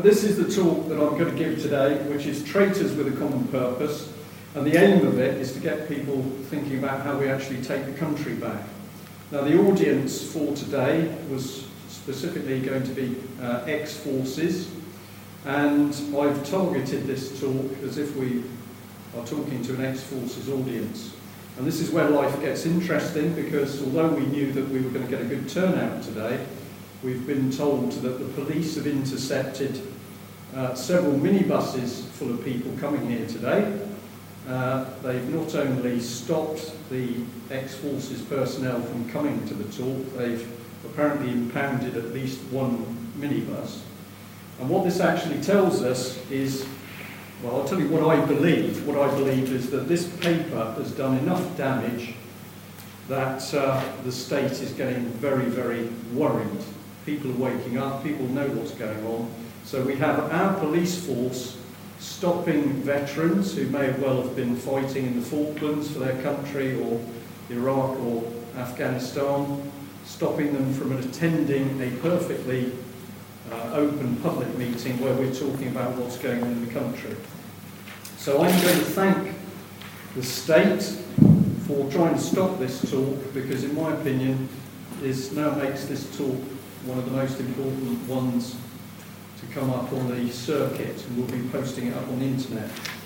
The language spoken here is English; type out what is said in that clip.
this is the talk that I'm going to give today, which is Traitors with a Common Purpose, and the aim of it is to get people thinking about how we actually take the country back. Now, the audience for today was specifically going to be ex-forces, and I've targeted this talk as if we are talking to an ex-forces audience. And this is where life gets interesting, because although we knew that we were going to get a good turnout today, we've been told that the police have intercepted several minibuses full of people coming here today. They've not only stopped the ex-forces personnel from coming to the talk, they've apparently impounded at least one minibus. And what this actually tells us is, well, I'll tell you what I believe. What I believe is that this paper has done enough damage that the state is getting very, very worried. People are waking up, people know what's going on. So we have our police force stopping veterans who may well have been fighting in the Falklands for their country, or Iraq or Afghanistan, stopping them from attending a perfectly open public meeting where we're talking about what's going on in the country. So I'm going to thank the state for trying to stop this talk, because in my opinion this now makes this talk one of the most important ones to come up on the circuit, and we'll be posting it up on the internet.